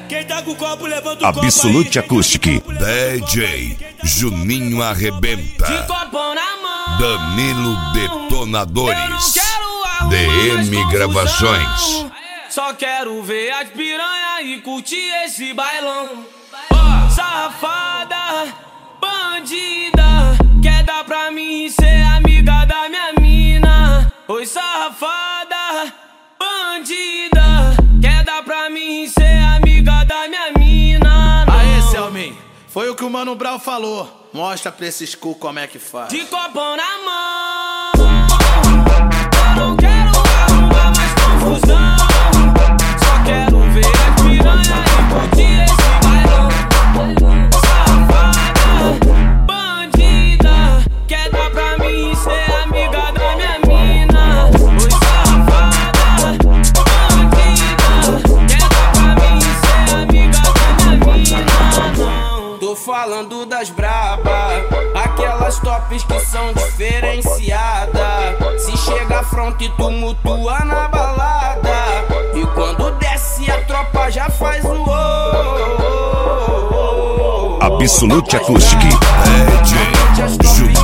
Quem tá com o copo, levanta o copo. Absolute Acoustic. DJ Juninho Arrebenta. De copão na mão. Danilo Detonadores. Eu não quero arrumar DM mais Gravações. confusão. Só quero ver as piranha e curtir esse bailão. Ó, safada, bandida, quer dar pra mim ser amiga da minha mina. Oi, safada, bandida, quer dar pra mim ser amiga da minha mina. Não. Aê, Selmin, foi o que o Mano Brown falou. Mostra pra esses cu como é que faz. De copão na mão. Eu não quero arrumar mais confusão. Só quero ver as piranha e curtir esse bailão. Safada, bandida, quer dar pra mim ser amiga da minha mina. Oi, safada, bandida, quer dar pra mim ser amiga da minha mina. Não. Tô falando das braba, aquelas tops que são diferenciadas. Se chega front e tumultua na balada, e quando desce a tropa já faz o Absolute Acoustic. DJ